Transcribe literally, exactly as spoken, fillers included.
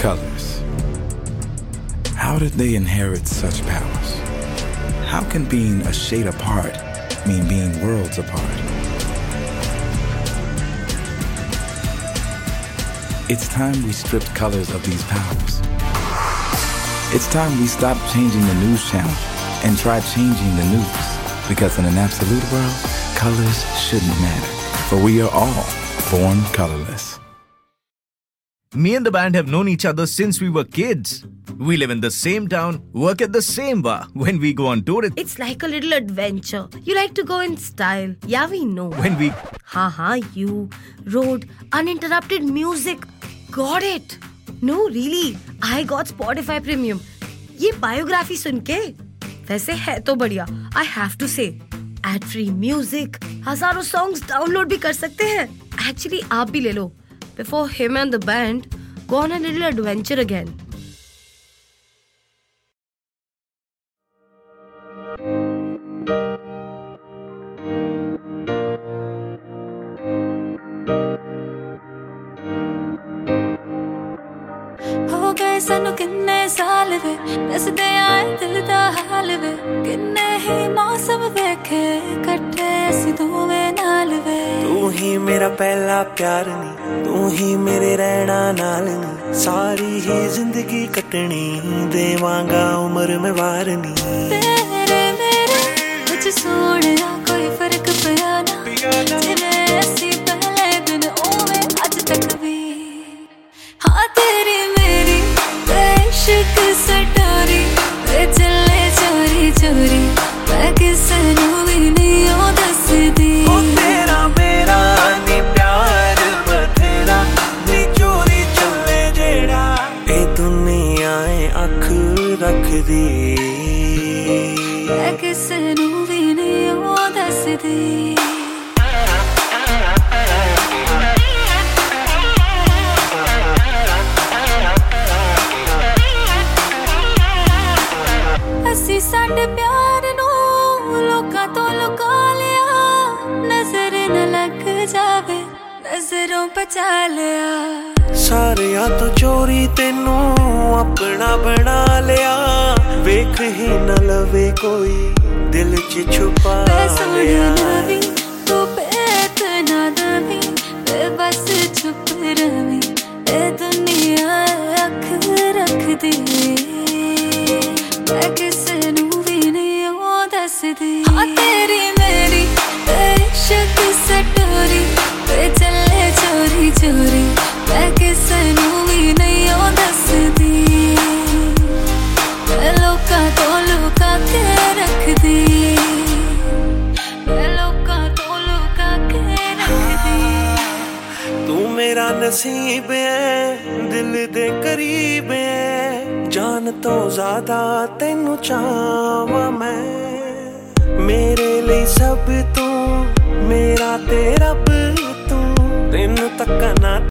Colors. How did they inherit such powers? How can being a shade apart mean being worlds apart? It's time we stripped colors of these powers. It's time we stopped changing the news channel and tried changing the news. Because in an absolute world, colors shouldn't matter. For we are all born colorless. Me and the band have known each other since we were kids. We live in the same town, work at the same bar. When we go on tour, it's like a little adventure. You like to go in style. Yeah, we know. When we... Ha ha, you. Road, uninterrupted music. Got it. No, really. I got Spotify Premium. ये biography सुन के वैसे है तो बढ़िया. I have to say, ad free music, हजारों songs download भी कर सकते हैं. Actually, आप भी ले लो. Before him and the band go on a little adventure again. हो गए सानू किन्ने साल वे दसदे आए दिल दा हाल वे किन्ने ही मौसम वेखे कट्ठे असीं दोवें नाल वे तू ही मेरा पहला प्यार नी तू ही मेरे रहना नाल नी सारी ही जिंदगी कटनी देवांगा उम्र में वार नी तेरे मेरे कुछ सोहणिया कोई फर्क पिया ना जिवें असीं पहले दिन उवें अज तक भी हाँ तेरी मेरी इश्क सटारी चले चोरी चोरी मैं किसे नू भी नहीं ओ दसदी तेरा मेरा नी प्यार बथेरा नी चोरी चले जेड़ा ए दुनिया अख रख दी मैं किसे नू भी नहीं ओ दसदी ਅਸੀਂ ਸਾਡੇ ਪਿਆਰ ਨੂੰ ਲੋਕਾਂ ਤੋਂ ਲੁਕਾ ਲਿਆ ਨਜ਼ਰ न ਲੱਗ ਜਾਵੇ ਨਜ਼ਰੋਂ ਬਚਾ ਲਿਆ ਸਾਰਿਆਂ ਤੋਂ ਚੋਰੀ ਤੈਨੂੰ ਆਪਣਾ ਬਣਾ ਲਿਆ ਵੇਖ ਹੀ ਨਾ ਲਵੇ ਕੋਈ ਦਿਲ 'ਚ ਛੁਪਾ ਲਿਆ ਵੀ ਤੂੰ ਪੇਤ ਨਾ ਦਵੀ ਬਸ ਚੁੱਪ ਰਵੀ ਇਹ ਦੁਨੀਆ ਅੱਖ ਰੱਖਦੀ मैं किसे नू भी नहीं ओ दसदी हाँ तेरी मेरी इश्क सटोरी चले चोरी चोरी मैं किसे नू भी नहीं ओ दसदी मैं लोकां तो लुका के रखदी मैं लोकां तो लुका के रखदी तू मेरा नसीब है दिल दे करीब है जान तो ज्यादा तेनू चाहवां मैं मेरे लिए सब तू मेरा ते रब तू तेनू तक ना